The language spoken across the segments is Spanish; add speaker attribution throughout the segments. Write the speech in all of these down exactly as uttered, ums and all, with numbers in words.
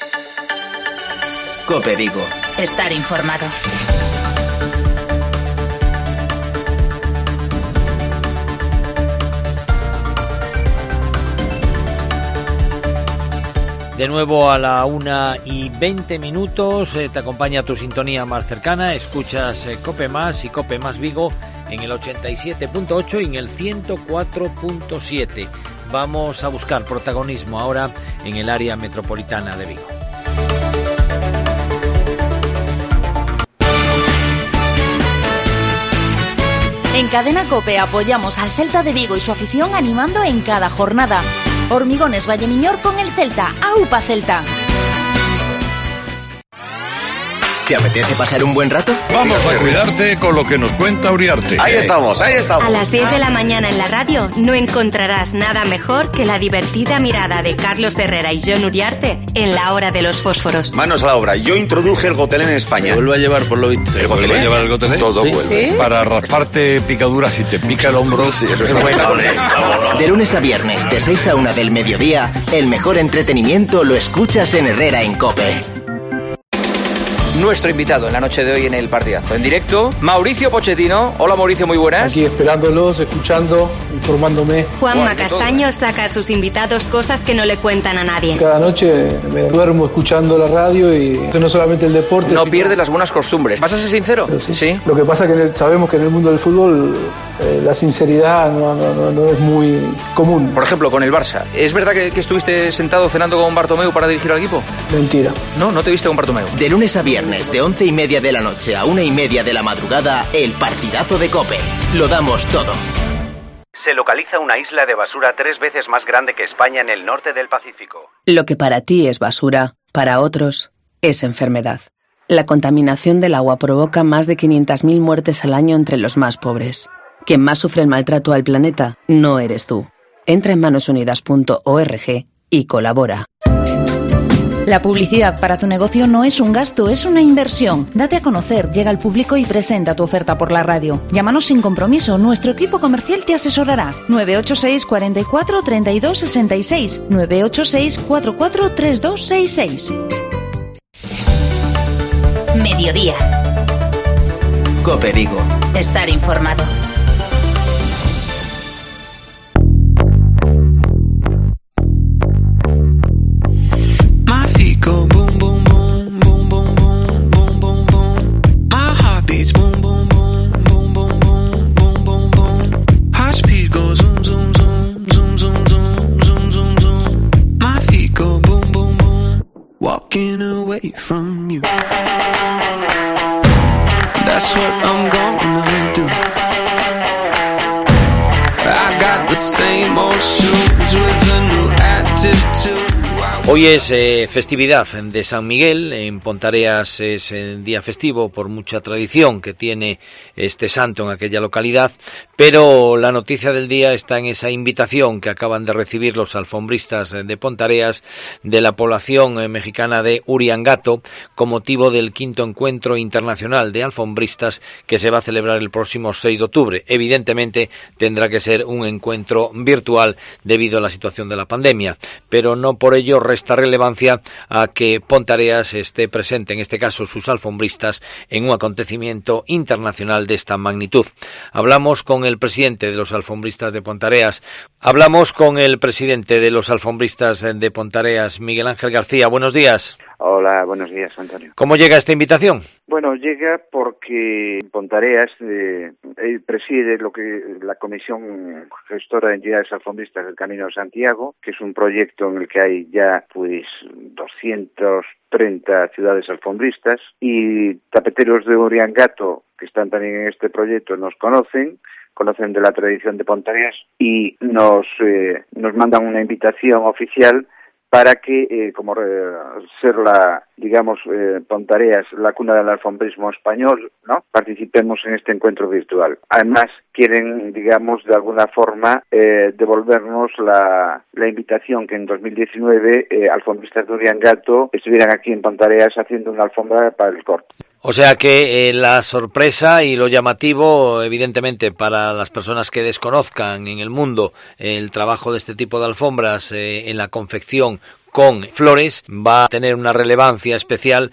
Speaker 1: COPE Vigo.
Speaker 2: Estar informado.
Speaker 3: De nuevo a la una y veinte minutos, eh, te acompaña tu sintonía más cercana, escuchas eh, COPE Más y COPE Más Vigo en el ochenta y siete punto ocho y en el ciento cuatro punto siete. Vamos a buscar protagonismo ahora en el área metropolitana de Vigo.
Speaker 2: En Cadena COPE apoyamos al Celta de Vigo y su afición animando en cada jornada. Hormigones Vallemiñor con el Celta. ¡Aupa Celta!
Speaker 1: ¿Te apetece pasar un buen rato?
Speaker 4: Vamos a cuidarte con lo que nos cuenta Uriarte.
Speaker 5: Ahí estamos, ahí estamos.
Speaker 6: A las diez de la mañana en la radio no encontrarás nada mejor que la divertida mirada de Carlos Herrera y John Uriarte en la hora de los fósforos.
Speaker 5: Manos a la obra. Yo introduje el gotelé en España.
Speaker 4: Se vuelve a llevar por lo visto. ¿Se vuelve a llevar el gotelé?
Speaker 5: Todo
Speaker 4: ¿Sí?
Speaker 5: vuelve.
Speaker 6: ¿Sí?
Speaker 4: Para rasparte picaduras si te pica el hombro.
Speaker 5: Sí, eso es bueno.
Speaker 1: De lunes a viernes, de seis a una del mediodía, el mejor entretenimiento lo escuchas en Herrera en COPE.
Speaker 7: Nuestro invitado en la noche de hoy en el partidazo. En directo, Mauricio Pochettino. Hola Mauricio, muy buenas.
Speaker 8: Aquí esperándolos, escuchando, informándome.
Speaker 6: Juanma Castaño saca a sus invitados cosas que no le cuentan a nadie.
Speaker 8: Cada noche me duermo escuchando la radio y no solamente el deporte.
Speaker 7: No
Speaker 8: sino...
Speaker 7: pierdes las buenas costumbres. ¿Vas a ser sincero?
Speaker 8: Sí.
Speaker 7: ¿Sí?
Speaker 8: Lo que pasa es que en el, sabemos que en el mundo del fútbol eh, la sinceridad no, no, no, no es muy común.
Speaker 7: Por ejemplo, con el Barça. ¿Es verdad que, que estuviste sentado cenando con Bartomeu para dirigir al equipo?
Speaker 8: Mentira.
Speaker 7: No, no te viste con Bartomeu.
Speaker 1: De lunes a viernes, de once y media de la noche a una y media de la madrugada, el partidazo de COPE. Lo damos todo.
Speaker 9: Se localiza una isla de basura tres veces más grande que España en el norte del Pacífico.
Speaker 10: Lo que para ti es basura, para otros es enfermedad. La contaminación del agua provoca más de quinientas mil muertes al año entre los más pobres. Quien más sufre el maltrato al planeta no eres tú. Entra en manos unidas punto org y colabora.
Speaker 2: La publicidad para tu negocio no es un gasto, es una inversión. Date a conocer, llega al público y presenta tu oferta por la radio. Llámanos sin compromiso, nuestro equipo comercial te asesorará. nueve ocho seis, cuatro cuatro, tres dos seis seis, nueve ocho seis, cuatro cuatro, tres dos seis seis. Mediodía.
Speaker 1: COPE Vigo.
Speaker 2: Estar informado.
Speaker 11: Go boom boom boom boom boom boom boom boom boom. My heart beats boom boom boom boom boom boom boom boom boom. High speed goes zoom zoom zoom zoom zoom zoom zoom zoom zoom. My feet go boom boom boom. Walking away from you. That's what I'm gonna do. I got the same old shoes with a new attitude.
Speaker 3: Hoy es eh, festividad de San Miguel, en Pontareas es eh, día festivo por mucha tradición que tiene este santo en aquella localidad, pero la noticia del día está en esa invitación que acaban de recibir los alfombristas de Pontareas de la población eh, mexicana de Uriangato con motivo del quinto encuentro internacional de alfombristas que se va a celebrar el próximo seis de octubre. Evidentemente tendrá que ser un encuentro virtual debido a la situación de la pandemia, pero no por ello resta relevancia a que Pontareas esté presente, en este caso sus alfombristas, en un acontecimiento internacional de esta magnitud. Hablamos con el presidente de los alfombristas de Pontareas, hablamos con el presidente de los alfombristas de Pontareas, Miguel Ángel García. Buenos días.
Speaker 12: Hola, buenos días, Antonio.
Speaker 3: ¿Cómo llega esta invitación?
Speaker 12: Bueno, llega porque Pontareas eh, preside lo que la Comisión Gestora de Entidades Alfombristas del Camino de Santiago, que es un proyecto en el que hay ya pues doscientas treinta ciudades alfombristas, y tapeteros de Uriangato, que están también en este proyecto, nos conocen, conocen de la tradición de Pontareas y nos, eh, nos mandan una invitación oficial para que, eh, como eh, ser la, digamos, eh, Pontareas, la cuna del alfombrismo español, ¿no?, participemos en este encuentro virtual. Además, quieren, digamos, de alguna forma, eh, devolvernos la, la invitación que en dos mil diecinueve eh, alfombristas de Uriangato estuvieran aquí en Pontareas haciendo una alfombra para el corte.
Speaker 3: O sea que eh, la sorpresa y lo llamativo, evidentemente, para las personas que desconozcan en el mundo el trabajo de este tipo de alfombras, eh, en la confección con Flores va a tener una relevancia especial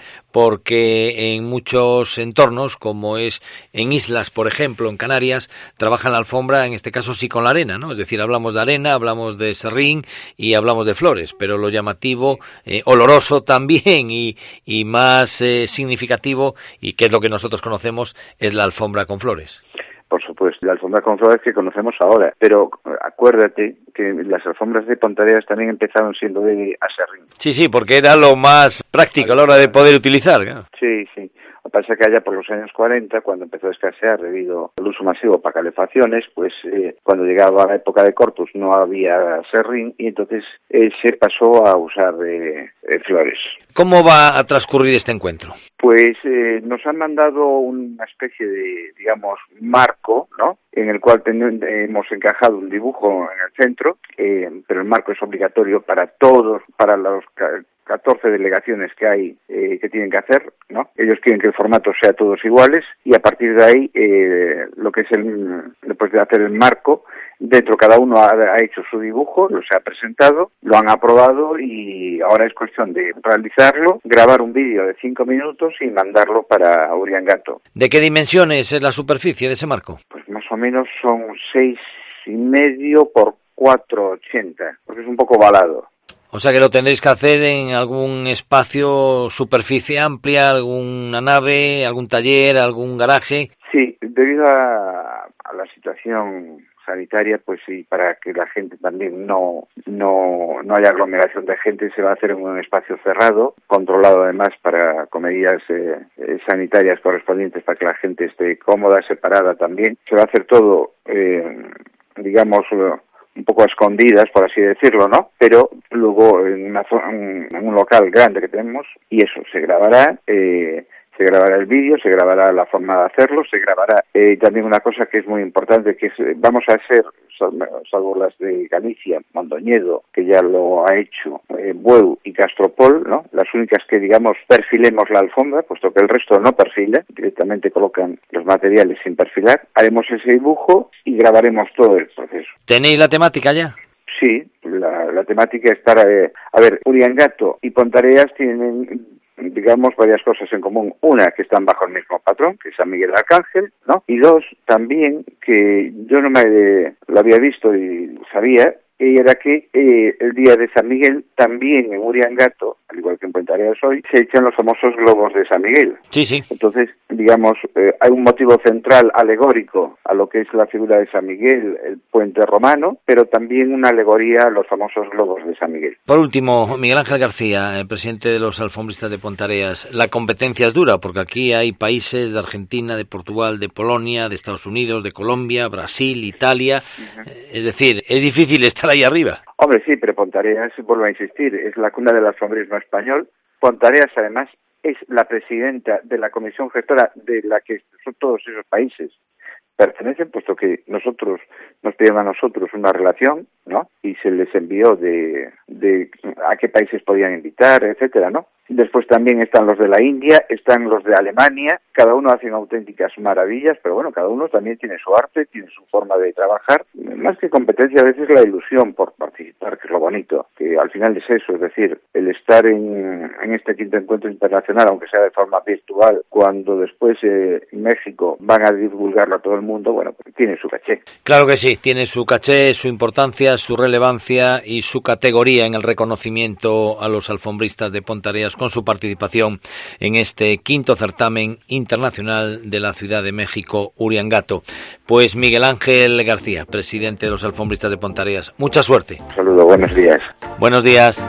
Speaker 3: porque en muchos entornos, como es en islas, por ejemplo, en Canarias, trabajan la alfombra, en este caso sí con la arena, ¿no? Es decir, hablamos de arena, hablamos de serrín y hablamos de flores, pero lo llamativo, eh, oloroso también y, y más eh, significativo, y que es lo que nosotros conocemos, es la alfombra con flores.
Speaker 12: Por supuesto, la alfombra con flores que conocemos ahora, pero acuérdate que las alfombras de Pontareas también empezaron siendo de aserrín.
Speaker 3: Sí, sí, porque era lo más práctico a la hora de poder utilizar, ¿no?
Speaker 12: Sí, sí. Lo que pasa es que allá por los años cuarenta, cuando empezó a escasear debido al uso masivo para calefacciones, pues eh, cuando llegaba la época de Corpus no había serrín y entonces eh, se pasó a usar eh, eh, flores.
Speaker 3: ¿Cómo va a transcurrir este encuentro?
Speaker 12: Pues eh, nos han mandado una especie de, digamos, marco, ¿no?, en el cual ten- hemos encajado un dibujo en el centro, eh, pero el marco es obligatorio para todos, para los ca- catorce delegaciones que hay eh, que tienen que hacer, ¿no? Ellos quieren que el formato sea todos iguales y a partir de ahí eh, lo que es el, después de hacer el marco, dentro cada uno ha, ha hecho su dibujo, lo se ha presentado, lo han aprobado y ahora es cuestión de realizarlo, grabar un vídeo de cinco minutos y mandarlo para Uriangato.
Speaker 3: ¿De qué dimensiones es la superficie de ese marco?
Speaker 12: Pues más o menos son seis y medio por cuatro ochenta, porque es un poco balado.
Speaker 3: O sea que lo tendréis que hacer en algún espacio, superficie amplia, alguna nave, algún taller, algún garaje.
Speaker 12: Sí, debido a, a la situación sanitaria, pues sí, para que la gente también no, no, no haya aglomeración de gente, se va a hacer en un espacio cerrado, controlado además para con medidas eh, eh, sanitarias correspondientes para que la gente esté cómoda, separada también. Se va a hacer todo, eh, digamos, un poco a escondidas, por así decirlo, ¿no? Pero luego en, una, en un local grande que tenemos, y eso, se grabará, eh, se grabará el vídeo, se grabará la forma de hacerlo, se grabará eh, también una cosa que es muy importante, que es, vamos a hacer, salvo las de Galicia, Mondoñedo, que ya lo ha hecho, eh, Bueu y Castropol, ¿no?, las únicas que, digamos, perfilemos la alfombra, puesto que el resto no perfila, directamente colocan los materiales sin perfilar, haremos ese dibujo y grabaremos todo el proceso.
Speaker 3: ¿Tenéis la temática ya?
Speaker 12: Sí, la, la temática estará... Eh, a ver, Uriangato y Pontareas tienen, digamos, varias cosas en común. Una, que están bajo el mismo patrón, que es San Miguel Arcángel, ¿no? Y dos, también, que yo no me eh, lo había visto y sabía, y era que eh, el día de San Miguel, también en Uriangato, al igual que en Pontareas hoy, se echan los famosos globos de San Miguel.
Speaker 3: Sí, sí.
Speaker 12: Entonces, digamos, eh, hay un motivo central alegórico a lo que es la figura de San Miguel, el puente romano, pero también una alegoría a los famosos globos de San Miguel.
Speaker 3: Por último, Miguel Ángel García, el presidente de los alfombristas de Pontareas, la competencia es dura, porque aquí hay países de Argentina, de Portugal, de Polonia, de Estados Unidos, de Colombia, Brasil, Italia. Uh-huh. Es decir, es difícil estar ahí arriba.
Speaker 12: Hombre, sí, pero Pontareas, vuelvo a insistir, es la cuna del alfombrismo español. Pontareas, además, es la presidenta de la comisión gestora de la que son todos esos países pertenecen, puesto que nosotros nos pidieron a nosotros una relación, ¿no?, y se les envió de, de a qué países podían invitar, etcétera, ¿no? Después también están los de la India, están los de Alemania, cada uno hacen auténticas maravillas, pero bueno, cada uno también tiene su arte, tiene su forma de trabajar. Más que competencia, a veces la ilusión por participar, que es lo bonito, que al final es eso, es decir, el estar en, en este quinto encuentro internacional, aunque sea de forma virtual, cuando después eh, en México van a divulgarlo a todo el mundo, bueno, pues tiene su caché.
Speaker 3: Claro que sí, tiene su caché, su importancia, su relevancia y su categoría en el reconocimiento a los alfombristas de Pontareas con su participación en este quinto certamen internacional de la Ciudad de México, Uriangato. Pues Miguel Ángel García, presidente de los alfombristas de Pontareas, mucha suerte.
Speaker 12: Un saludo, buenos días.
Speaker 3: Buenos días.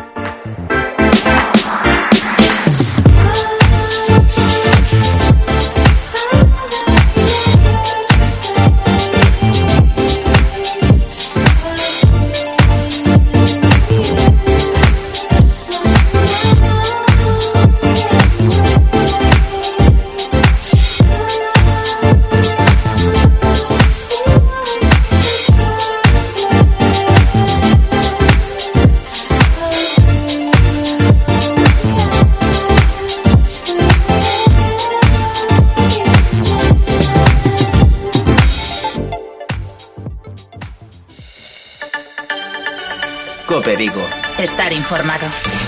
Speaker 1: Cope Vigo,
Speaker 2: estar informado.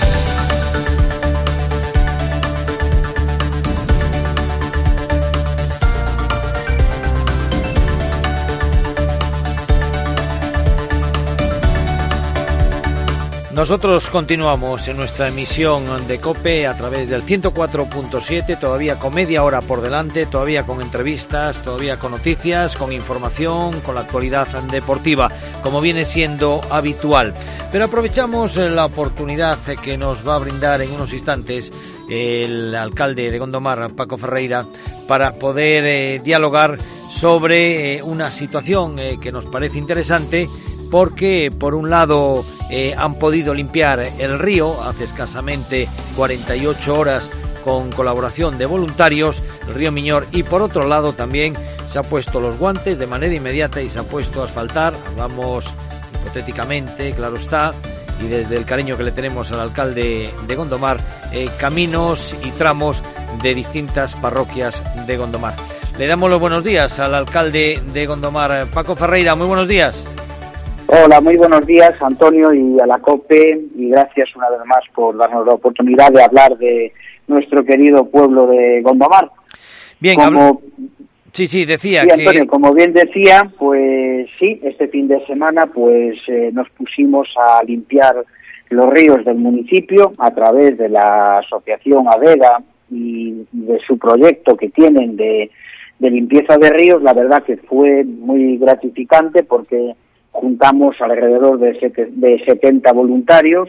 Speaker 3: Nosotros continuamos en nuestra emisión de COPE a través del ciento cuatro punto siete, todavía con media hora por delante, todavía con entrevistas, todavía con noticias, con información, con la actualidad deportiva, como viene siendo habitual. Pero aprovechamos la oportunidad que nos va a brindar en unos instantes el alcalde de Gondomar, Paco Ferreira, para poder eh, dialogar sobre eh, una situación eh, que nos parece interesante, porque por un lado eh, han podido limpiar el río hace escasamente cuarenta y ocho horas con colaboración de voluntarios, el río Miñor, y por otro lado también se ha puesto los guantes de manera inmediata y se ha puesto a asfaltar, hablamos hipotéticamente, claro está, y desde el cariño que le tenemos al alcalde de Gondomar, eh, caminos y tramos de distintas parroquias de Gondomar. Le damos los buenos días al alcalde de Gondomar, Paco Ferreira. Muy buenos días.
Speaker 13: Hola, muy buenos días, Antonio, y a la COPE, y gracias una vez más por darnos la oportunidad de hablar de nuestro querido pueblo de Gondomar.
Speaker 3: Bien,
Speaker 13: como,
Speaker 3: hablo... sí, sí, decía
Speaker 13: sí,
Speaker 3: que...
Speaker 13: Antonio, como bien decía, pues sí, este fin de semana pues eh, nos pusimos a limpiar los ríos del municipio a través de la asociación ADEGA y de su proyecto que tienen de, de limpieza de ríos. La verdad que fue muy gratificante porque juntamos alrededor de setenta voluntarios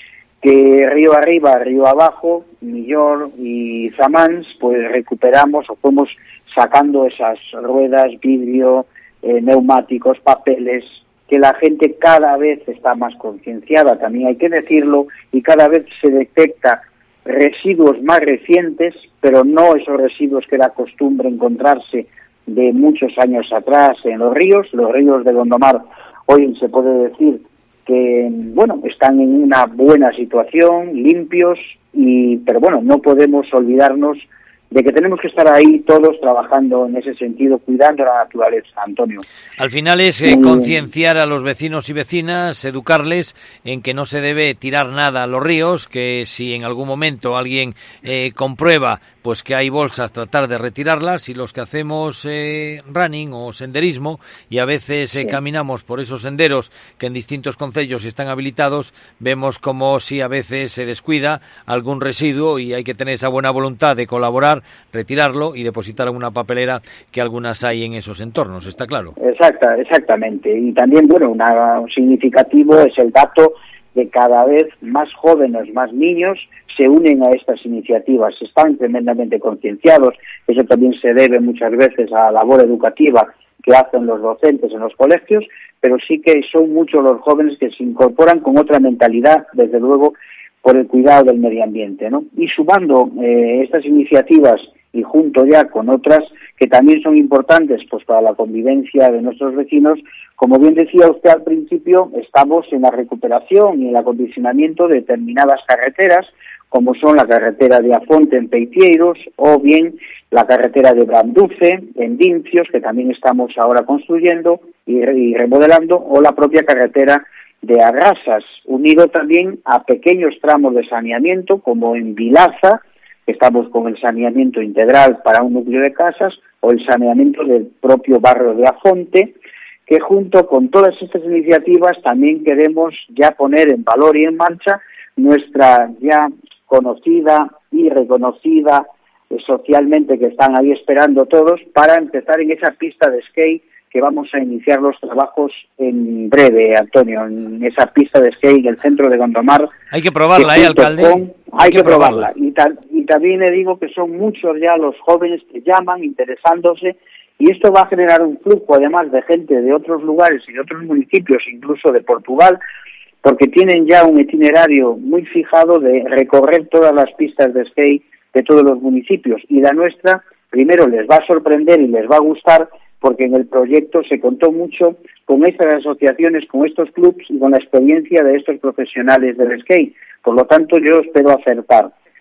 Speaker 13: que río arriba, río abajo, Millor y Zamans, pues recuperamos o fuimos sacando esas ruedas, vidrio, eh, neumáticos, papeles, que la gente cada vez está más concienciada, también hay que decirlo, y cada vez se detecta residuos más recientes, pero no esos residuos que era costumbre encontrarse de muchos años atrás en los ríos. Los ríos de Gondomar hoy se puede decir que, bueno, están en una buena situación, limpios, y pero bueno, no podemos olvidarnos de que tenemos que estar ahí todos trabajando en ese sentido, cuidando la naturaleza, Antonio.
Speaker 3: Al final es eh, concienciar a los vecinos y vecinas, educarles en que no se debe tirar nada a los ríos, que si en algún momento alguien eh, comprueba pues que hay bolsas, tratar de retirarlas, y los que hacemos eh, running o senderismo y a veces eh, sí. caminamos por esos senderos que en distintos concellos están habilitados, vemos como si a veces se descuida algún residuo y hay que tener esa buena voluntad de colaborar, retirarlo y depositar en una papelera, que algunas hay en esos entornos, ¿está claro?
Speaker 13: Exacta, exactamente. Y también, bueno, una, un significativo es el dato de cada vez más jóvenes, más niños se unen a estas iniciativas, están tremendamente concienciados. Eso también se debe muchas veces a la labor educativa que hacen los docentes en los colegios, pero sí que son muchos los jóvenes que se incorporan con otra mentalidad, desde luego, por el cuidado del medio ambiente, ¿no? Y sumando eh, estas iniciativas y junto ya con otras que también son importantes pues para la convivencia de nuestros vecinos, como bien decía usted al principio, estamos en la recuperación y el acondicionamiento de determinadas carreteras, como son la carretera de Afonte en Peitieiros, o bien la carretera de Branduce en Dincios, que también estamos ahora construyendo y, y remodelando, o la propia carretera de Agrasas, unido también a pequeños tramos de saneamiento, como en Vilaza, que estamos con el saneamiento integral para un núcleo de casas, o el saneamiento del propio barrio de Afonte, que junto con todas estas iniciativas también queremos ya poner en valor y en marcha nuestra ya conocida y reconocida eh, socialmente, que están ahí esperando todos, para empezar en esa pista de skate que vamos a iniciar los trabajos en breve, Antonio, en esa pista de skate en el centro de Gondomar.
Speaker 3: Hay que probarla, ¿eh, alcalde?
Speaker 13: Con, hay, hay que, que probarla. probarla. Y, ta, y también le digo que son muchos ya los jóvenes que llaman interesándose, y esto va a generar un flujo además de gente de otros lugares y de otros municipios, incluso de Portugal, porque tienen ya un itinerario muy fijado de recorrer todas las pistas de skate de todos los municipios, y la nuestra primero les va a sorprender y les va a gustar, porque en el proyecto se contó mucho con estas asociaciones, con estos clubs y con la experiencia de estos profesionales del skate. Por lo tanto, yo espero acertar.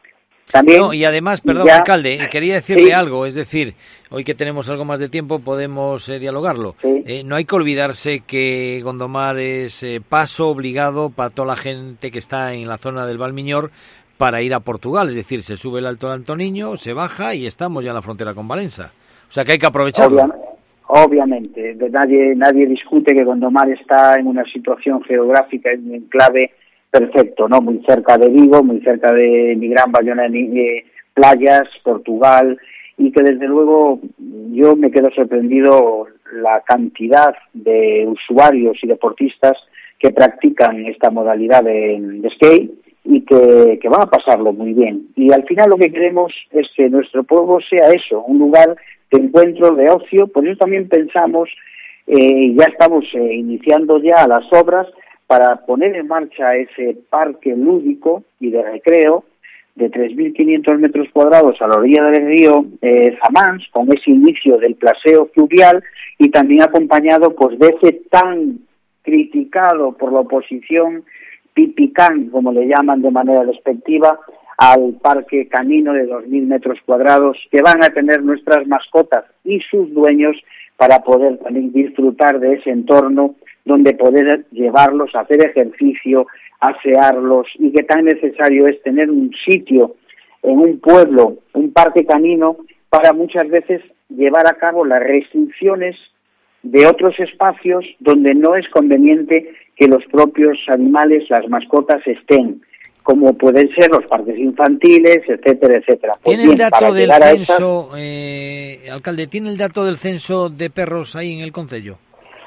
Speaker 13: También,
Speaker 3: no, y además, perdón,
Speaker 13: ya,
Speaker 3: alcalde, quería decirle
Speaker 13: sí.
Speaker 3: algo, es decir, hoy que tenemos algo más de tiempo podemos eh, dialogarlo.
Speaker 13: Sí.
Speaker 3: Eh, no hay que olvidarse que Gondomar es eh, paso obligado para toda la gente que está en la zona del Valmiñor para ir a Portugal, es decir, se sube el Alto del Antoniño, se baja y estamos ya en la frontera con Valencia. O sea que hay que aprovecharlo.
Speaker 13: Obvia, obviamente, nadie, nadie discute que Gondomar está en una situación geográfica, en un enclave perfecto, ¿no? Muy cerca de Vigo, muy cerca de mi gran Bayona de playas, Portugal, y que desde luego yo me quedo sorprendido la cantidad de usuarios y deportistas que practican esta modalidad de, de skate y que, que van a pasarlo muy bien. Y al final lo que queremos es que nuestro pueblo sea eso, un lugar de encuentro, de ocio. Por eso también pensamos, eh, ya estamos eh, iniciando ya las obras para poner en marcha ese parque lúdico y de recreo de tres mil quinientos metros cuadrados a la orilla del río eh, Zamans, con ese inicio del plaseo fluvial y también acompañado pues de ese tan criticado por la oposición pipicán, como le llaman de manera despectiva, al parque canino de dos mil metros cuadrados que van a tener nuestras mascotas y sus dueños para poder también disfrutar de ese entorno donde poder llevarlos a hacer ejercicio, asearlos, y que tan necesario es tener un sitio en un pueblo, un parque canino, para muchas veces llevar a cabo las restricciones de otros espacios donde no es conveniente que los propios animales, las mascotas, estén, como pueden ser los parques infantiles, etcétera, etcétera. Pues
Speaker 3: ¿Tiene
Speaker 13: bien,
Speaker 3: el dato del censo,
Speaker 13: estas...
Speaker 3: eh, alcalde, tiene el dato del censo de perros ahí en el concello?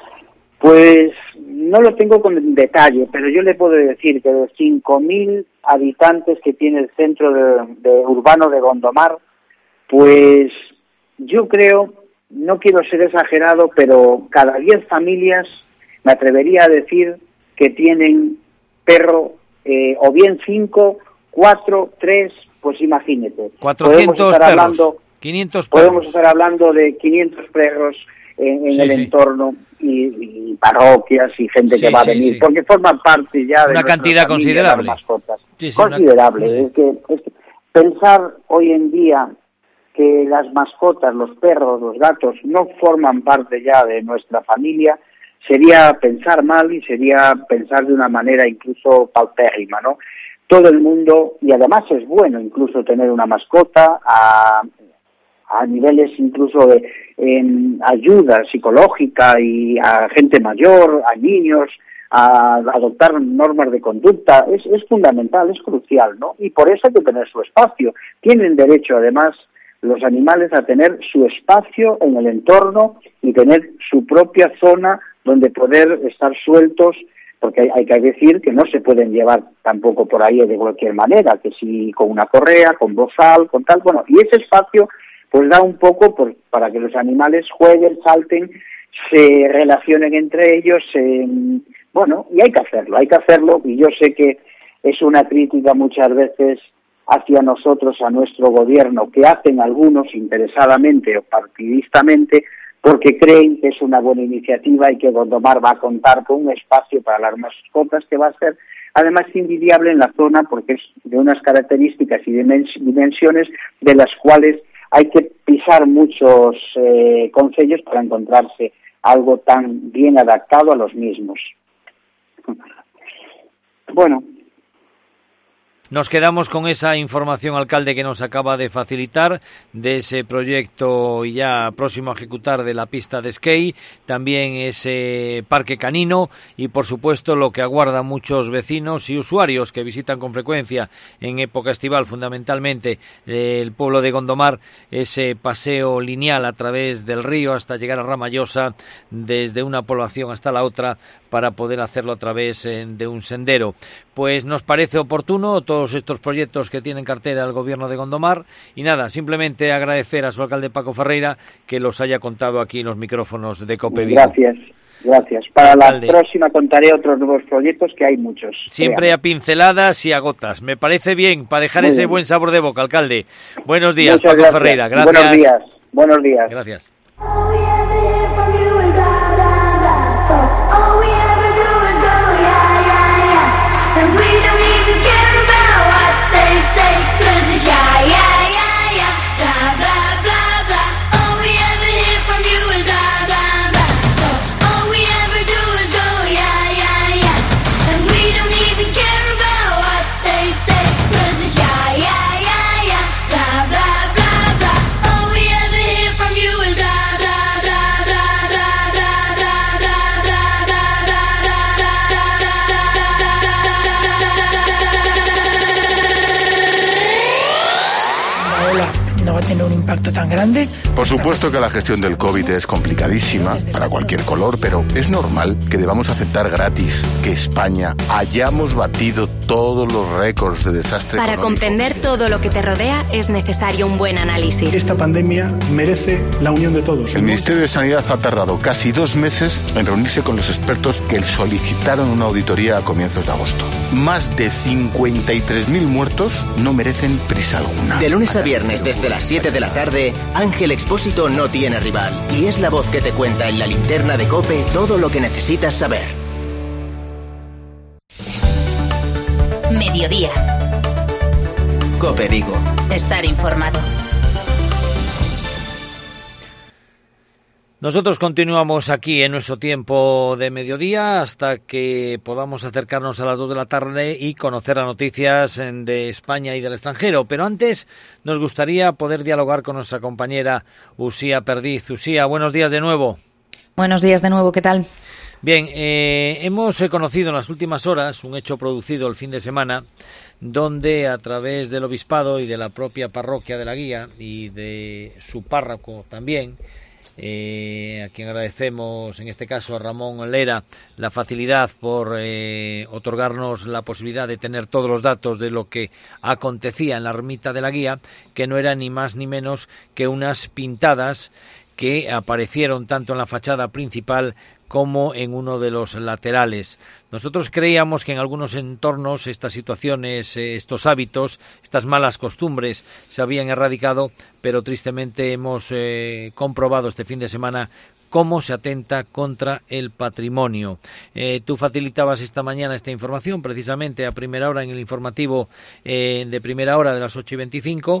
Speaker 13: Pues no lo tengo con detalle, pero yo le puedo decir que de cinco mil habitantes que tiene el centro de, de urbano de Gondomar, pues yo creo, no quiero ser exagerado, pero cada diez familias me atrevería a decir que tienen perro, eh, o bien cinco, cuatro, tres, pues imagínate.
Speaker 3: cuatrocientos
Speaker 13: podemos estar
Speaker 3: perros,
Speaker 13: hablando,
Speaker 3: quinientos perros.
Speaker 13: Podemos estar hablando de quinientos perros en, en
Speaker 3: sí,
Speaker 13: el
Speaker 3: sí.
Speaker 13: entorno y, y parroquias y gente
Speaker 3: Sí,
Speaker 13: que va a
Speaker 3: sí,
Speaker 13: venir,
Speaker 3: sí.
Speaker 13: porque forman parte ya de
Speaker 3: Una cantidad
Speaker 13: familia,
Speaker 3: considerable.
Speaker 13: las mascotas.
Speaker 3: Sí, sí,
Speaker 13: considerable.
Speaker 3: una- sí.
Speaker 13: Es que, es que pensar hoy en día que las mascotas, los perros, los gatos, no forman parte ya de nuestra familia, sería pensar mal y sería pensar de una manera incluso paupérrima, ¿no? Todo el mundo, y además es bueno incluso tener una mascota a, a niveles incluso de en ayuda psicológica y a gente mayor, a niños, a adoptar normas de conducta, es, es fundamental, es crucial, ¿no? Y por eso hay que tener su espacio. Tienen derecho, además, los animales a tener su espacio en el entorno y tener su propia zona donde poder estar sueltos, porque hay, hay que decir que no se pueden llevar tampoco por ahí de cualquier manera, que si con una correa, con bozal, con tal, bueno, y ese espacio pues da un poco por, para que los animales jueguen, salten, se relacionen entre ellos, se, bueno, y hay que hacerlo, hay que hacerlo, y yo sé que es una crítica muchas veces hacia nosotros, a nuestro gobierno, que hacen algunos interesadamente o partidistamente, porque creen que es una buena iniciativa y que Gondomar va a contar con un espacio para las mascotas que va a ser, además, invidiable en la zona, porque es de unas características y dimensiones de las cuales hay que pisar muchos eh, concellos para encontrarse algo tan bien adaptado a los mismos. Bueno.
Speaker 3: Nos quedamos con esa información, alcalde, que nos acaba de facilitar de ese proyecto ya próximo a ejecutar de la pista de skate, también ese parque canino y, por supuesto, lo que aguardan muchos vecinos y usuarios que visitan con frecuencia en época estival, fundamentalmente el pueblo de Gondomar, ese paseo lineal a través del río hasta llegar a Ramallosa, desde una población hasta la otra, para poder hacerlo a través de un sendero. Pues nos parece oportuno todos estos proyectos que tiene en cartera el gobierno de Gondomar y nada, simplemente agradecer a su alcalde Paco Ferreira que los haya contado aquí en los micrófonos de COPE Vigo.
Speaker 13: Gracias, gracias. Para
Speaker 3: Alcalde.
Speaker 13: La próxima contaré otros nuevos proyectos, que hay muchos.
Speaker 3: Siempre
Speaker 13: créame.
Speaker 3: a pinceladas y a gotas. Me parece bien para dejar
Speaker 13: Muy
Speaker 3: ese
Speaker 13: bien.
Speaker 3: buen sabor de boca, alcalde. Buenos días,
Speaker 13: Muchas
Speaker 3: Paco
Speaker 13: gracias.
Speaker 3: Ferreira. Gracias.
Speaker 13: Buenos días. Buenos días.
Speaker 3: Gracias.
Speaker 14: And we don't even care about what they say, 'cause it's yeah, tener un impacto tan grande.
Speaker 15: Por supuesto que la gestión del COVID es complicadísima para cualquier color, pero es normal que debamos aceptar gratis que España hayamos batido todos los récords de desastre
Speaker 6: Para
Speaker 15: económico.
Speaker 6: comprender todo lo que te rodea es necesario un buen análisis.
Speaker 16: Esta pandemia merece la unión de todos.
Speaker 15: El Ministerio de Sanidad ha tardado casi dos meses en reunirse con los expertos que solicitaron una auditoría a comienzos de agosto. Más de cincuenta y tres mil muertos no merecen prisa alguna.
Speaker 1: De lunes a viernes desde las siete de la tarde, Ángel Expósito no tiene rival y es la voz que te cuenta en la linterna de COPE todo lo que necesitas saber.
Speaker 2: Mediodía.
Speaker 1: COPE Vigo.
Speaker 2: Estar informado.
Speaker 3: Nosotros continuamos aquí en nuestro tiempo de mediodía hasta que podamos acercarnos a las dos de la tarde y conocer las noticias de España y del extranjero. Pero antes nos gustaría poder dialogar con nuestra compañera Usía Perdiz. Usía, buenos días de nuevo.
Speaker 2: Buenos días de nuevo, ¿qué tal?
Speaker 3: Bien, eh, hemos conocido en las últimas horas un hecho producido el fin de semana donde a través del obispado y de la propia parroquia de la Guía y de su párroco también, Eh, a quien agradecemos en este caso a Ramón Lera la facilidad por eh, otorgarnos la posibilidad de tener todos los datos de lo que acontecía en la ermita de la Guía, que no eran ni más ni menos que unas pintadas que aparecieron tanto en la fachada principal como en uno de los laterales. Nosotros creíamos que en algunos entornos estas situaciones, estos hábitos, estas malas costumbres se habían erradicado, pero tristemente hemos eh, comprobado este fin de semana cómo se atenta contra el patrimonio. Eh, tú facilitabas esta mañana esta información precisamente a primera hora en el informativo eh, de primera hora de las ocho y veinticinco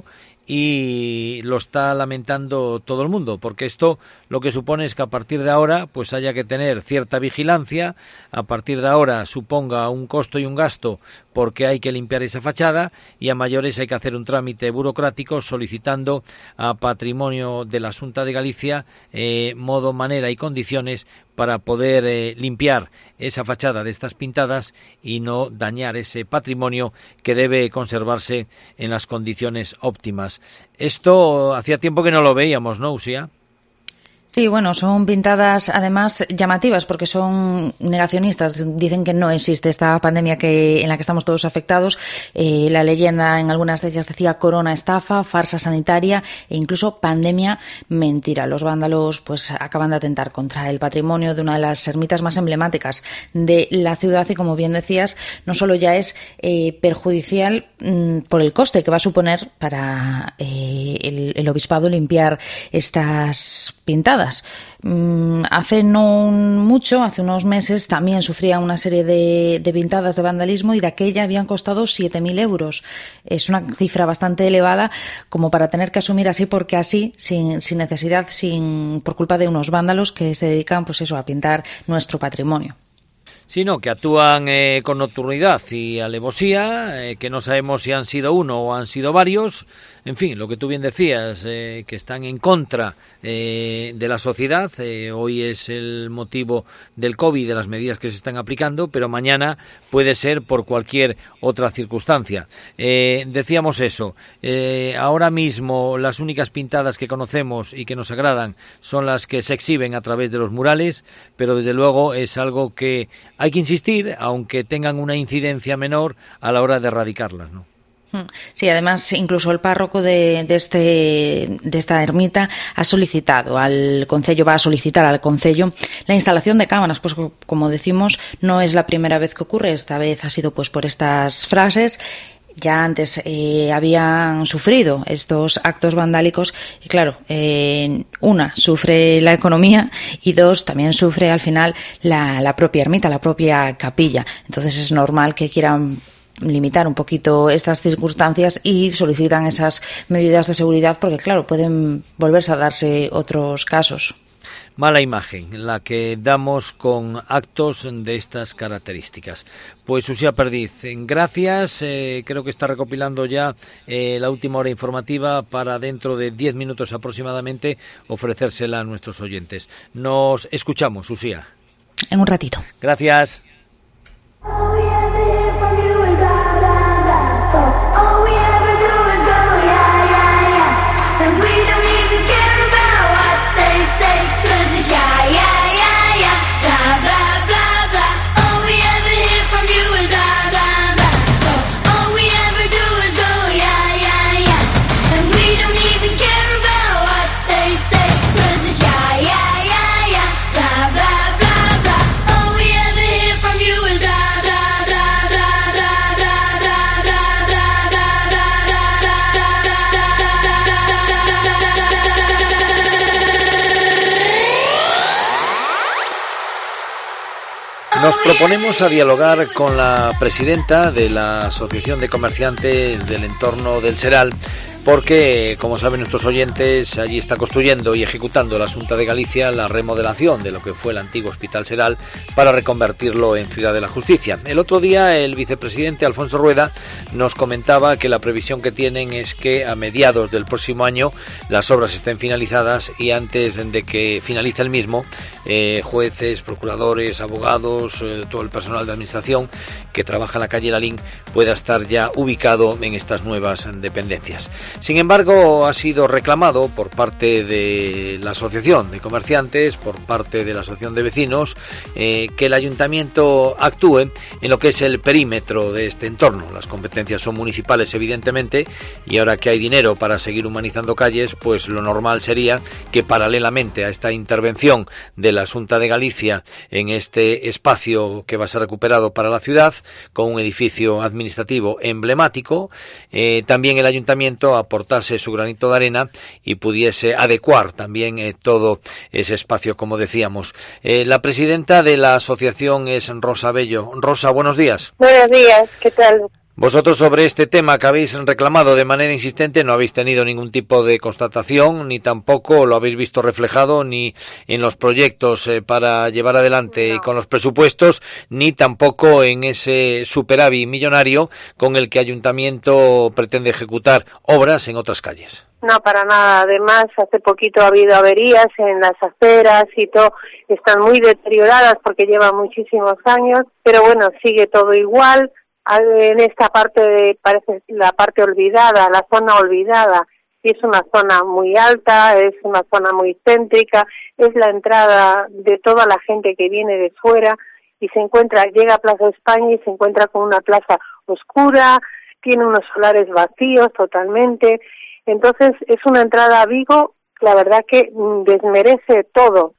Speaker 3: y lo está lamentando todo el mundo, porque esto lo que supone es que a partir de ahora pues haya que tener cierta vigilancia, a partir de ahora suponga un costo y un gasto porque hay que limpiar esa fachada y a mayores hay que hacer un trámite burocrático solicitando a Patrimonio de la Xunta de Galicia eh, modo, manera y condiciones para poder eh, limpiar esa fachada de estas pintadas y no dañar ese patrimonio que debe conservarse en las condiciones óptimas. Esto hacía tiempo que no lo veíamos, ¿no, Usía?
Speaker 2: Sí, bueno, son pintadas además llamativas porque son negacionistas, dicen que no existe esta pandemia que en la que estamos todos afectados. Eh, la leyenda en algunas de ellas decía corona estafa, farsa sanitaria e incluso pandemia mentira. Los vándalos pues acaban de atentar contra el patrimonio de una de las ermitas más emblemáticas de la ciudad y, como bien decías, no solo ya es eh, perjudicial mmm, por el coste que va a suponer para eh, el, el obispado limpiar estas pintadas. Mm, hace no mucho, hace unos meses, también sufría una serie de, de pintadas de vandalismo y de aquella habían costado siete mil euros. Es una cifra bastante elevada como para tener que asumir así porque así, sin, sin necesidad, sin por culpa de unos vándalos que se dedican pues eso, a pintar nuestro patrimonio.
Speaker 3: Sino que actúan eh, con nocturnidad y alevosía, eh, que no sabemos si han sido uno o han sido varios. En fin, lo que tú bien decías, eh, que están en contra eh, de la sociedad. Eh, hoy es el motivo del COVID, de las medidas que se están aplicando, pero mañana puede ser por cualquier otra circunstancia. Eh, decíamos eso, eh, ahora mismo las únicas pintadas que conocemos y que nos agradan son las que se exhiben a través de los murales, pero desde luego es algo que hay que insistir, aunque tengan una incidencia menor a la hora de erradicarlas, ¿no?
Speaker 2: Sí, además incluso el párroco de, de este de esta ermita ha solicitado al concello, va a solicitar al concello la instalación de cámaras, pues como decimos, no es la primera vez que ocurre, esta vez ha sido pues por estas frases. Ya antes eh, habían sufrido estos actos vandálicos y claro, eh, una, sufre la economía y dos, también sufre al final la, la propia ermita, la propia capilla. Entonces es normal que quieran limitar un poquito estas circunstancias y solicitan esas medidas de seguridad porque claro, pueden volverse a darse otros casos.
Speaker 3: Mala imagen la que damos con actos de estas características. Pues Usía Perdiz, gracias, eh, creo que está recopilando ya eh, la última hora informativa para dentro de diez minutos aproximadamente ofrecérsela a nuestros oyentes. Nos escuchamos, Usía.
Speaker 2: En un ratito.
Speaker 3: Gracias.
Speaker 17: And we
Speaker 3: Nos proponemos a dialogar con la presidenta de la Asociación de Comerciantes del entorno del Seral, porque, como saben nuestros oyentes, allí está construyendo y ejecutando la Xunta de Galicia la remodelación de lo que fue el antiguo Hospital Seral para reconvertirlo en Ciudad de la Justicia. El otro día el vicepresidente Alfonso Rueda nos comentaba que la previsión que tienen es que a mediados del próximo año las obras estén finalizadas y antes de que finalice el mismo, eh, jueces, procuradores, abogados, eh, todo el personal de administración que trabaja en la calle Lalín pueda estar ya ubicado en estas nuevas dependencias. Sin embargo, ha sido reclamado por parte de la Asociación de Comerciantes, por parte de la Asociación de Vecinos, eh, que el Ayuntamiento actúe en lo que es el perímetro de este entorno. Las competencias son municipales, evidentemente, y ahora que hay dinero para seguir humanizando calles, pues lo normal sería que paralelamente a esta intervención de la Xunta de Galicia en este espacio que va a ser recuperado para la ciudad, con un edificio administrativo emblemático, eh, también el Ayuntamiento aportase su granito de arena y pudiese adecuar también eh, todo ese espacio, como decíamos. Eh, la presidenta de la asociación es Rosa Bello. Rosa, buenos días.
Speaker 14: Buenos días, ¿qué tal?
Speaker 3: Vosotros sobre este tema que habéis reclamado de manera insistente no habéis tenido ningún tipo de constatación, ni tampoco lo habéis visto reflejado ni en los proyectos eh, para llevar adelante no. con los presupuestos, ni tampoco en ese superávit millonario con el que Ayuntamiento pretende ejecutar obras en otras calles.
Speaker 14: No, para nada. Además, hace poquito ha habido averías en las aceras y todo, están muy deterioradas porque llevan muchísimos años, pero bueno, sigue todo igual. En esta parte, de, parece la parte olvidada, la zona olvidada, y es una zona muy alta, es una zona muy céntrica, es la entrada de toda la gente que viene de fuera y se encuentra, llega a Plaza España y se encuentra con una plaza oscura, tiene unos solares vacíos totalmente, entonces es una entrada a Vigo, la verdad que desmerece todo.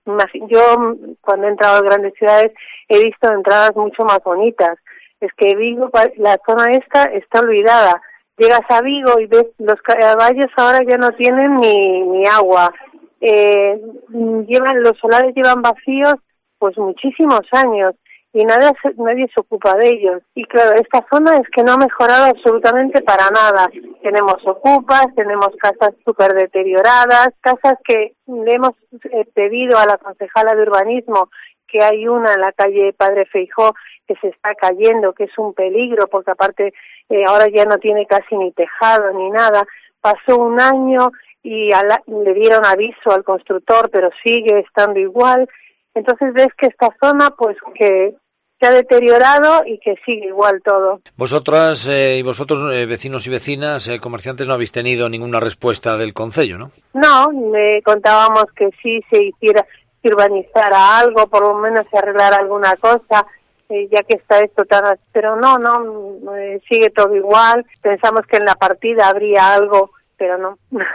Speaker 14: Yo cuando he entrado a grandes ciudades he visto entradas mucho más bonitas. Es que Vigo, la zona esta está olvidada. Llegas a Vigo y ves los caballos ahora ya no tienen ni, ni agua. Eh, llevan los solares llevan vacíos pues muchísimos años y nadie, nadie se ocupa de ellos. Y claro, esta zona es que no ha mejorado absolutamente para nada. Tenemos ocupas, tenemos casas súper deterioradas, casas que le hemos pedido a la concejala de urbanismo, que hay una en la calle Padre Feijó que se está cayendo, que es un peligro, porque aparte eh, ahora ya no tiene casi ni tejado ni nada. Pasó un año y a la, le dieron aviso al constructor, pero sigue estando igual. Entonces ves que esta zona pues que se ha deteriorado y que sigue igual todo.
Speaker 3: Vosotras eh, y vosotros, eh, vecinos y vecinas, eh, comerciantes, no habéis tenido ninguna respuesta del concello, ¿no?
Speaker 14: No, eh, contábamos que sí se hiciera, se urbanizara algo, por lo menos se arreglara alguna cosa, eh, ya que está esto tan... Pero no, no, eh, sigue todo igual. Pensamos que en la partida habría algo, pero no.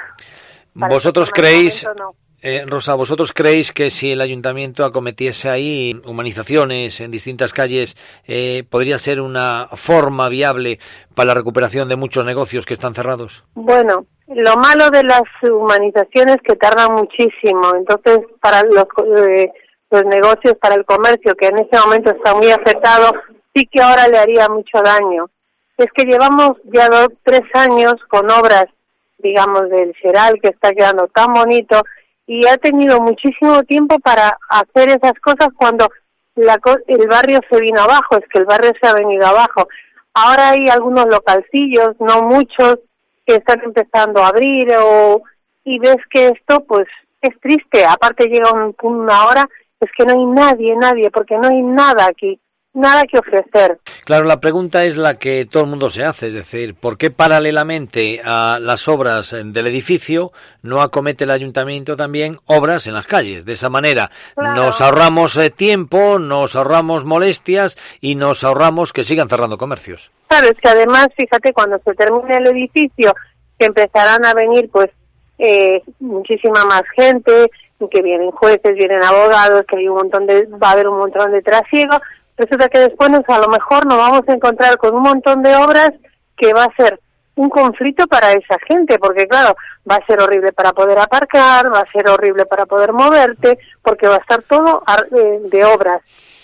Speaker 3: ¿Vosotros creéis...
Speaker 14: No.
Speaker 3: Eh, Rosa, ¿vosotros creéis que si el Ayuntamiento acometiese ahí humanizaciones en distintas calles, eh, podría ser una forma viable para la recuperación de muchos negocios que están cerrados?
Speaker 14: Bueno, lo malo de las humanizaciones es que tardan muchísimo. Entonces, para los, eh, los negocios, para el comercio, que en este momento está muy afectado, sí que ahora le haría mucho daño. Es que llevamos ya dos, tres años con obras, digamos, del Xeral, que está quedando tan bonito, y ha tenido muchísimo tiempo para hacer esas cosas cuando la, el barrio se vino abajo, es que el barrio se ha venido abajo. Ahora hay algunos localcillos, no muchos, que están empezando a abrir, o y ves que esto pues es triste. Aparte llega un, una hora, es que no hay nadie, nadie, porque no hay nada aquí. Nada que ofrecer.
Speaker 3: Claro, la pregunta es la que todo el mundo se hace, es decir, ¿por qué paralelamente a las obras del edificio no acomete el Ayuntamiento también obras en las calles? De esa manera claro. nos ahorramos eh, tiempo, nos ahorramos molestias y nos ahorramos que sigan cerrando comercios.
Speaker 14: Claro, es que además, fíjate, cuando se termine el edificio, que empezarán a venir pues eh, muchísima más gente, que vienen jueces, vienen abogados, que hay un montón de, va a haber un montón de trasiego. Resulta que después nos, a lo mejor nos vamos a encontrar con un montón de obras que va a ser un conflicto para esa gente, porque claro, va a ser horrible para poder aparcar, va a ser horrible para poder moverte, porque va a estar todo de obras.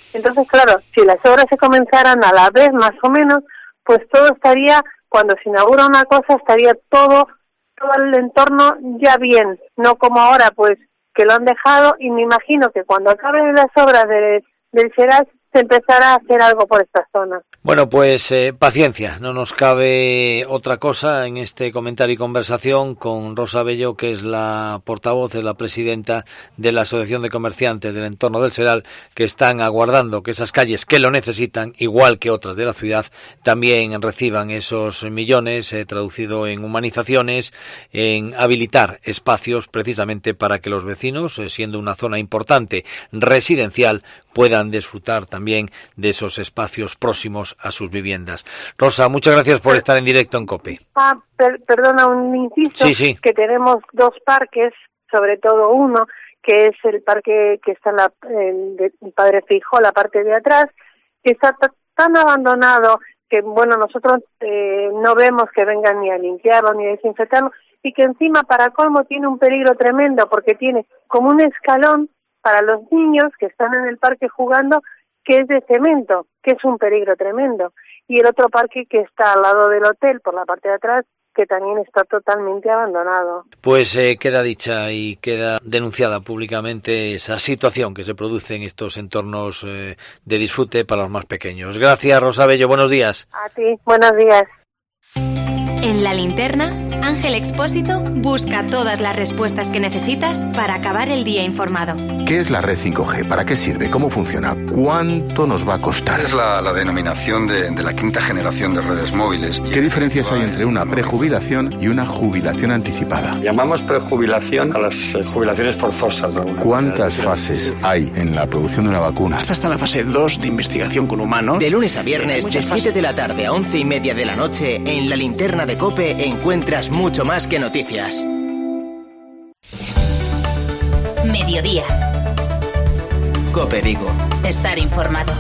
Speaker 14: Entonces, claro, si las obras se comenzaran a la vez, más o menos, pues todo estaría, cuando se inaugura una cosa, estaría todo, todo el entorno ya bien, no como ahora, pues, que lo han dejado, y me imagino que cuando acaben las obras de, del Seral, se empezará a hacer algo por esta zona.
Speaker 3: Bueno, pues eh, paciencia, no nos cabe otra cosa en este comentario y conversación con Rosa Bello, que es la portavoz, es la presidenta de la Asociación de Comerciantes del entorno del Seral, que están aguardando que esas calles que lo necesitan, igual que otras de la ciudad, también reciban esos millones, eh, traducido en humanizaciones, en habilitar espacios precisamente para que los vecinos, eh, siendo una zona importante residencial, puedan disfrutar también de esos espacios próximos a sus viviendas. Rosa, muchas gracias por estar en directo en COPE.
Speaker 14: Ah, per, perdona un inciso,
Speaker 3: sí, sí.
Speaker 14: que tenemos dos parques, sobre todo uno, que es el parque que está en la, el, de, el Padre Feijóo, la parte de atrás, que está t- tan abandonado que, bueno, nosotros eh, no vemos que vengan ni a limpiarlo ni a desinfectarlo, y que encima, para colmo, tiene un peligro tremendo, porque tiene como un escalón para los niños que están en el parque jugando, que es de cemento, que es un peligro tremendo. Y el otro parque que está al lado del hotel, por la parte de atrás, que también está totalmente abandonado.
Speaker 3: Pues eh, queda dicha y queda denunciada públicamente esa situación que se produce en estos entornos eh, de disfrute para los más pequeños. Gracias, Rosa Bello, buenos días.
Speaker 14: A ti, buenos días.
Speaker 6: En La Linterna, Ángel Expósito busca todas las respuestas que necesitas para acabar el día informado.
Speaker 15: ¿Qué es la red cinco G? ¿Para qué sirve? ¿Cómo funciona? ¿Cuánto nos va a costar?
Speaker 17: Es la, la denominación de, de la quinta generación de redes móviles.
Speaker 15: ¿Qué diferencias hay entre una prejubilación y una jubilación anticipada?
Speaker 18: Llamamos prejubilación a las eh, jubilaciones forzosas.
Speaker 15: ¿Cuántas fases hay en la producción de una vacuna?
Speaker 19: Hasta la fase dos de investigación con humanos.
Speaker 1: De lunes a viernes, de siete de la tarde a once y media de la noche, en La Linterna de COPE encuentras mucho más que noticias.
Speaker 2: Mediodía.
Speaker 1: COPE Vigo.
Speaker 2: Estar informado.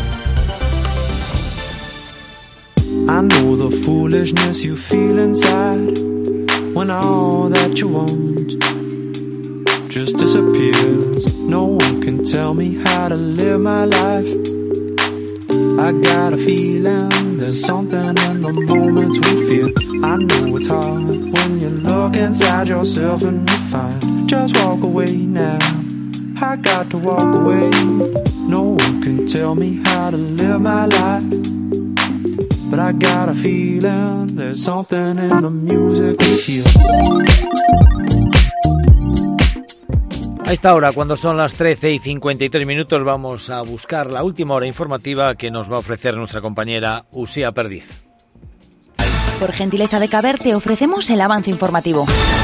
Speaker 11: I know the foolishness you feel inside when all that you want just disappears. No one can tell me how to live my life. I got a feeling there's something in the moments we feel. I know it's hard when you look inside yourself and you find just walk away now. I got to walk away. No one can tell me how to live my life, but I got a feeling there's something in the music we feel.
Speaker 3: A esta hora, cuando son las trece y cincuenta y tres minutos, vamos a buscar la última hora informativa que nos va a ofrecer nuestra compañera Usía Perdiz.
Speaker 2: Por gentileza de Caber, te ofrecemos el avance informativo.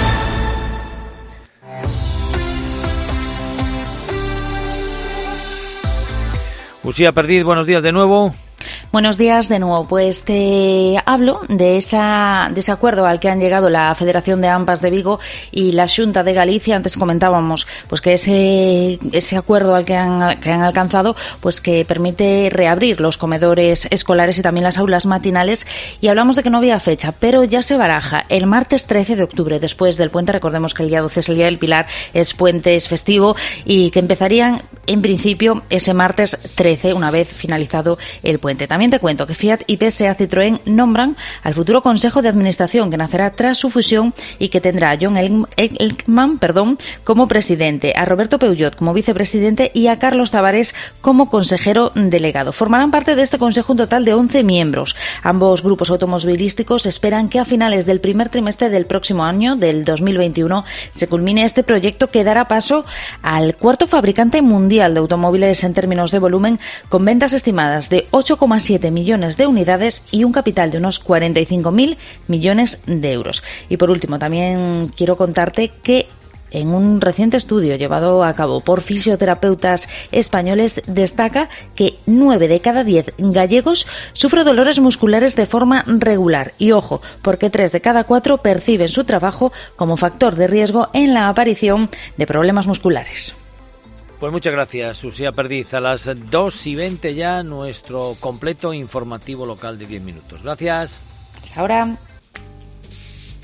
Speaker 3: Usía Perdiz, buenos días de nuevo.
Speaker 2: Buenos días de nuevo. Pues te hablo de, esa, de ese acuerdo al que han llegado la Federación de AMPAs de Vigo y la Xunta de Galicia. Antes comentábamos pues que ese, ese acuerdo al que han, que han alcanzado pues que permite reabrir los comedores escolares y también las aulas matinales. Y hablamos de que no había fecha, pero ya se baraja el martes trece de octubre, después del puente. Recordemos que el día doce es el Día del Pilar, es puente, es festivo, y que empezarían en principio ese martes trece, una vez finalizado el puente. También te cuento que Fiat y P S A Citroën nombran al futuro Consejo de Administración, que nacerá tras su fusión y que tendrá a John Elkman perdón, como presidente, a Roberto Peugeot como vicepresidente y a Carlos Tavares como consejero delegado. Formarán parte de este consejo un total de once miembros. Ambos grupos automovilísticos esperan que a finales del primer trimestre del próximo año, del dos mil veintiuno, se culmine este proyecto que dará paso al cuarto fabricante mundial de automóviles en términos de volumen, con ventas estimadas de ocho coma siete millones de unidades y un capital de unos cuarenta y cinco mil millones de euros. Y por último, también quiero contarte que en un reciente estudio llevado a cabo por fisioterapeutas españoles destaca que nueve de cada diez gallegos sufren dolores musculares de forma regular. Y ojo, porque tres de cada cuatro perciben su trabajo como factor de riesgo en la aparición de problemas musculares.
Speaker 3: Pues muchas gracias, Usía Perdiz. A las dos y veinte ya nuestro completo informativo local de diez minutos. Gracias.
Speaker 2: Hasta ahora.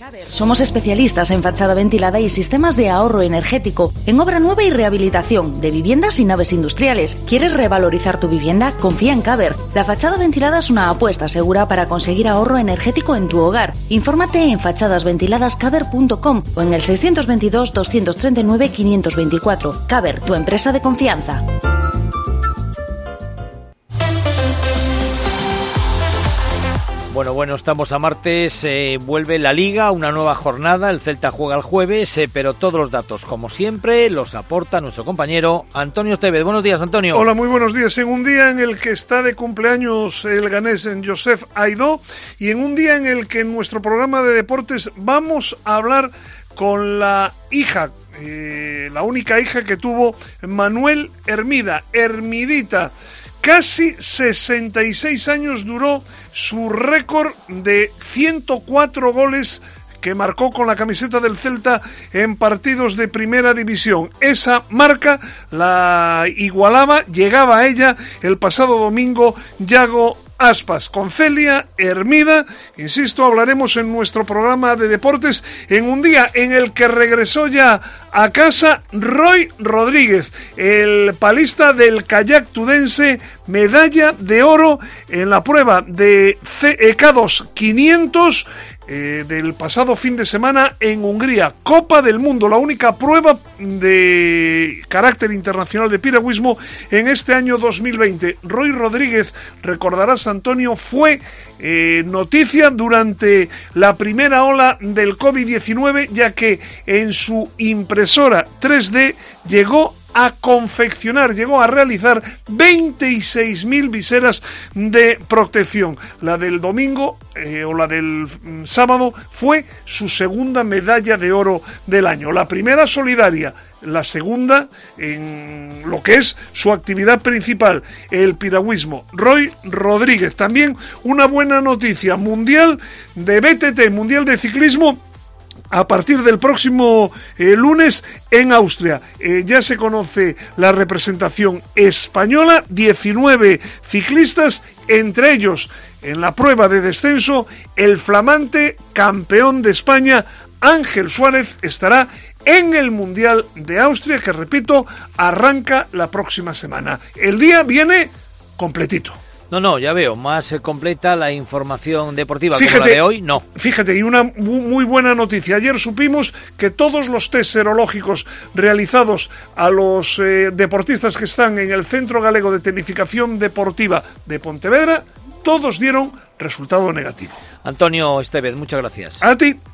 Speaker 2: Somos especialistas en fachada ventilada y sistemas de ahorro energético, en obra nueva y rehabilitación de viviendas y naves industriales. ¿Quieres revalorizar tu vivienda? Confía en Caber. La fachada ventilada es una apuesta segura para conseguir ahorro energético en tu hogar. Infórmate en fachadas ventiladas caber punto com o en el seiscientos veintidós, doscientos treinta y nueve, quinientos veinticuatro. Caber, tu empresa de confianza.
Speaker 3: Bueno, bueno, estamos a martes, eh, vuelve la Liga, una nueva jornada, el Celta juega el jueves, eh, pero todos los datos, como siempre, los aporta nuestro compañero Antonio Estevez. Buenos días, Antonio.
Speaker 20: Hola, muy buenos días. En un día en el que está de cumpleaños el ganés en Joseph Aidó y en un día en el que en nuestro programa de deportes vamos a hablar con la hija, eh, la única hija que tuvo Manuel Hermida, Hermidita. Casi sesenta y seis años duró su récord de ciento cuatro goles que marcó con la camiseta del Celta en partidos de primera división. Esa marca la igualaba, llegaba a ella el pasado domingo Yago Aspas. Con Celia Hermida, insisto, hablaremos en nuestro programa de deportes en un día en el que regresó ya a casa Roy Rodríguez, el palista del kayak tudense, medalla de oro en la prueba de K dos quinientos eh, del pasado fin de semana en Hungría. Copa del Mundo, la única prueba de carácter internacional de piragüismo en este año dos mil veinte. Roy Rodríguez, recordarás, Antonio, fue eh, noticia durante la primera ola del covid diecinueve, ya que en su impresora tres D llegó a confeccionar, llegó a realizar veintiséis mil viseras de protección. La del domingo eh, o la del mm, sábado fue su segunda medalla de oro del año. La primera solidaria, la segunda en lo que es su actividad principal, el piragüismo. Roy Rodríguez. También una buena noticia mundial de B T T, Mundial de Ciclismo, a partir del próximo eh, lunes en Austria. Eh, ya se conoce la representación española, diecinueve ciclistas, entre ellos en la prueba de descenso el flamante campeón de España, Ángel Suárez, estará en el Mundial de Austria, que repito, arranca la próxima semana. El día viene completito.
Speaker 3: No, no, ya veo, más eh, completa la información deportiva. Fíjate, como la de hoy, no.
Speaker 20: Fíjate, y una muy buena noticia. Ayer supimos que todos los test serológicos realizados a los eh, deportistas que están en el Centro Galego de Tecnificación Deportiva de Pontevedra, todos dieron resultado negativo.
Speaker 3: Antonio Estevez, muchas gracias.
Speaker 20: A ti.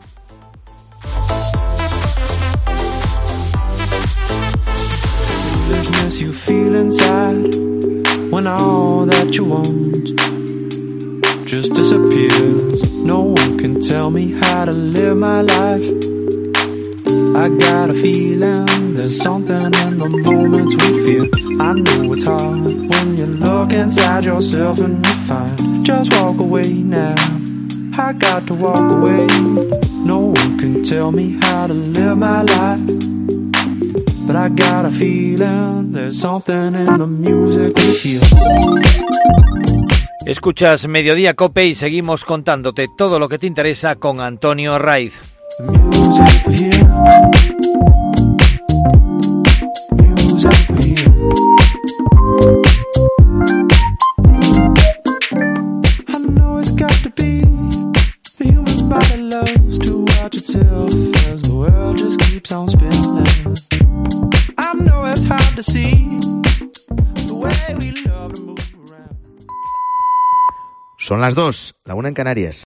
Speaker 11: When all that you want just disappears, no one can tell me how to live my life. I got a feeling there's something in the moments we feel. I know it's hard when you look inside yourself and you find. Just walk away now, I got to walk away. No one can tell me how to live my life. But I got a feeling there's something in the music we feel.
Speaker 3: Escuchas Mediodía Cope y seguimos contándote todo lo que te interesa con Antonio Raiz.
Speaker 11: Music we hear. Music we hear. I know it's got to be the human body loves to watch itself as the world just keeps on spinning. I know it's hard to see the way we love to move around.
Speaker 21: Son las dos, la una en Canarias.